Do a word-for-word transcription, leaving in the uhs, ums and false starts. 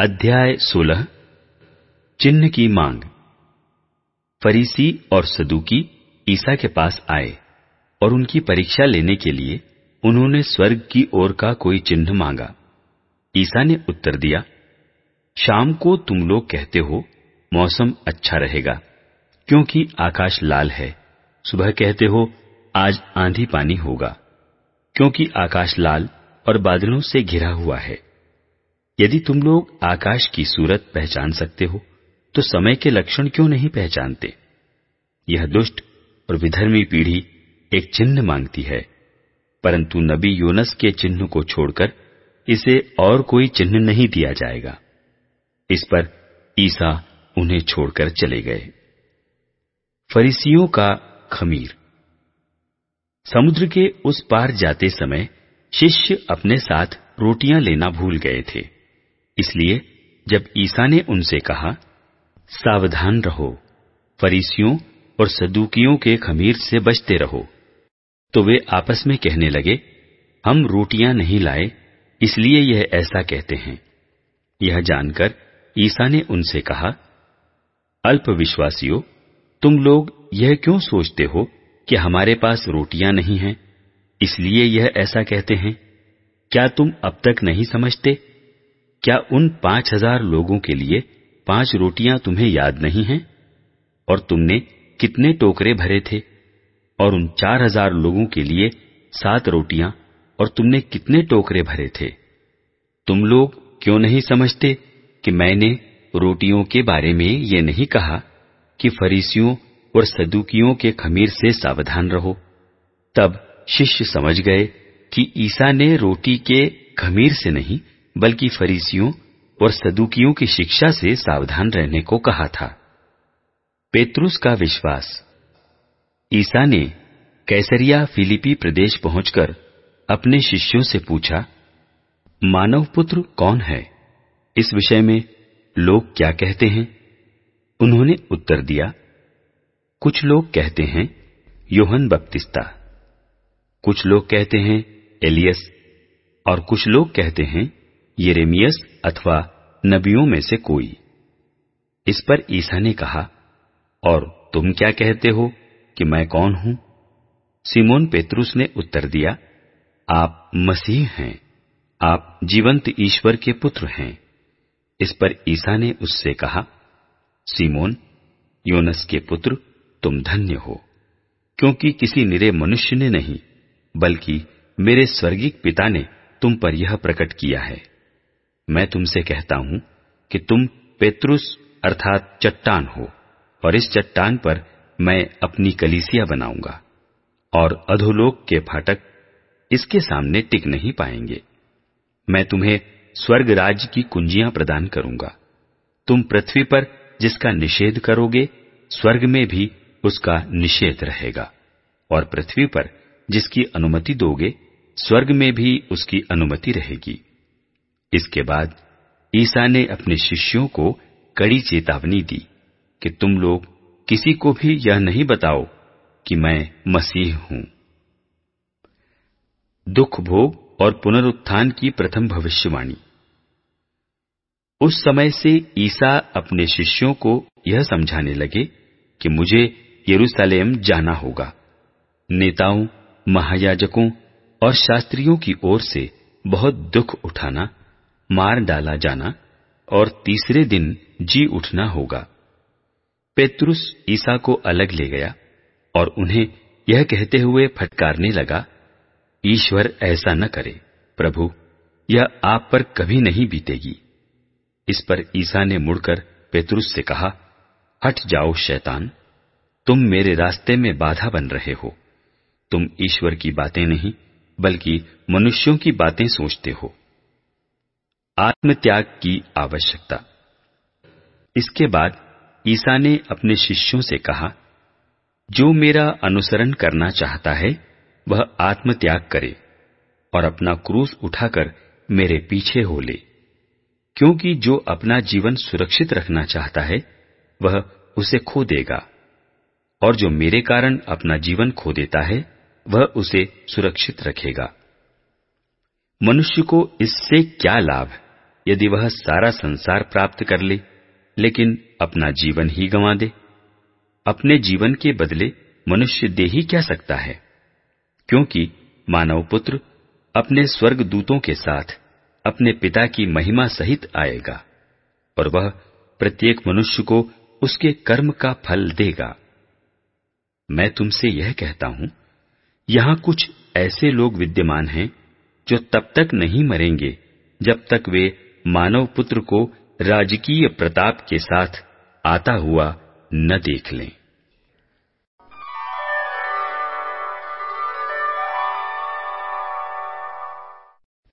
अध्याय सोलह। चिन्ह की मांग। फरीसी और सदूकी ईसा के पास आए और उनकी परीक्षा लेने के लिए उन्होंने स्वर्ग की ओर का कोई चिन्ह मांगा। ईसा ने उत्तर दिया, शाम को तुम लोग कहते हो मौसम अच्छा रहेगा, क्योंकि आकाश लाल है। सुबह कहते हो आज आंधी पानी होगा, क्योंकि आकाश लाल और बादलों से घिरा हुआ है। यदि तुम लोग आकाश की सूरत पहचान सकते हो, तो समय के लक्षण क्यों नहीं पहचानते? यह दुष्ट और विधर्मी पीढ़ी एक चिन्ह मांगती है, परंतु नबी योनस के चिन्ह को छोड़कर इसे और कोई चिन्ह नहीं दिया जाएगा। इस पर ईसा उन्हें छोड़कर चले गए। फरीसियों का खमीर। समुद्र के उस पार जाते समय शिष्य अपने साथ रोटियां लेना भूल गए थे। इसलिए जब ईसा ने उनसे कहा, सावधान रहो, फरीसियों और सदूकियों के खमीर से बचते रहो, तो वे आपस में कहने लगे, हम रोटियां नहीं लाए, इसलिए यह ऐसा कहते हैं। यह जानकर ईसा ने उनसे कहा, अल्पविश्वासियों, तुम लोग यह क्यों सोचते हो कि हमारे पास रोटियां नहीं हैं, इसलिए यह ऐसा कहते हैं? क्या तुम अब तक नहीं समझते? क्या उन पांच हजार लोगों के लिए पांच रोटियां तुम्हें याद नहीं हैं? और तुमने कितने टोकरे भरे थे? और उन चार हजार लोगों के लिए सात रोटियां, और तुमने कितने टोकरे भरे थे? तुम लोग क्यों नहीं समझते कि मैंने रोटियों के बारे में ये नहीं कहा कि फरीसियों और सदूकियों के खमीर से सावधान रहो? तब शिष्य समझ गए कि ईसा ने रोटी के खमीर से नहीं, बल्कि फरीसियों और सदूकियों की शिक्षा से सावधान रहने को कहा था। पेत्रुस का विश्वास। ईसा ने कैसरिया फिलिपी प्रदेश पहुंचकर अपने शिष्यों से पूछा, मानव पुत्र कौन है? इस विषय में लोग क्या कहते हैं? उन्होंने उत्तर दिया, कुछ लोग कहते हैं यूहन्ना बपतिस्ता, कुछ लोग कहते हैं एलियस, और कुछ लोग कहते हैं यिर्मयाह अथवा नबियों में से कोई। इस पर ईसा ने कहा, और तुम क्या कहते हो कि मैं कौन हूं? सिमोन पेत्रुस ने उत्तर दिया, आप मसीह हैं, आप जीवंत ईश्वर के पुत्र हैं। इस पर ईसा ने उससे कहा, सिमोन, योनस के पुत्र, तुम धन्य हो, क्योंकि किसी निरे मनुष्य ने नहीं, बल्कि मेरे स्वर्गीय पिता ने तुम पर यह प्रकट किया है। मैं तुमसे कहता हूं कि तुम पेत्रुस अर्थात चट्टान हो, और इस चट्टान पर मैं अपनी कलीसिया बनाऊंगा, और अधोलोक के फाटक इसके सामने टिक नहीं पाएंगे। मैं तुम्हें स्वर्ग राज्य की कुंजियां प्रदान करूंगा। तुम पृथ्वी पर जिसका निषेध करोगे, स्वर्ग में भी उसका निषेध रहेगा, और पृथ्वी पर जिसकी अनुमति दोगे, स्वर्ग में भी उसकी अनुमति रहेगी। इसके बाद ईसा ने अपने शिष्यों को कड़ी चेतावनी दी कि तुम लोग किसी को भी यह नहीं बताओ कि मैं मसीह हूं। दुख भोग और पुनरुत्थान की प्रथम भविष्यवाणी। उस समय से ईसा अपने शिष्यों को यह समझाने लगे कि मुझे यरूशलेम जाना होगा, नेताओं, महायाजकों और शास्त्रियों की ओर से बहुत दुख उठाना, मार डाला जाना और तीसरे दिन जी उठना होगा। पेत्रुस ईसा को अलग ले गया और उन्हें यह कहते हुए फटकारने लगा, ईश्वर ऐसा न करे, प्रभु, यह आप पर कभी नहीं बीतेगी। इस पर ईसा ने मुड़कर पेत्रुस से कहा, हट जाओ शैतान, तुम मेरे रास्ते में बाधा बन रहे हो। तुम ईश्वर की बातें नहीं, बल्कि मनुष्यों की बातें सोचते हो। आत्मत्याग की आवश्यकता। इसके बाद ईसा ने अपने शिष्यों से कहा, जो मेरा अनुसरण करना चाहता है वह आत्मत्याग करे और अपना क्रूस उठाकर मेरे पीछे हो ले, क्योंकि जो अपना जीवन सुरक्षित रखना चाहता है वह उसे खो देगा, और जो मेरे कारण अपना जीवन खो देता है वह उसे सुरक्षित रखेगा। मनुष्य को इससे क्या लाभ यदि वह सारा संसार प्राप्त कर ले लेकिन अपना जीवन ही गंवा दे? अपने जीवन के बदले मनुष्य दे ही क्या सकता है? क्योंकि मानव पुत्र अपने स्वर्ग दूतों के साथ अपने पिता की महिमा सहित आएगा और वह प्रत्येक मनुष्य को उसके कर्म का फल देगा। मैं तुमसे यह कहता हूं, यहां कुछ ऐसे लोग विद्यमान हैं जो तब तक नहीं मरेंगे जब तक वे मानव पुत्र को राजकीय प्रताप के साथ आता हुआ न देख लें।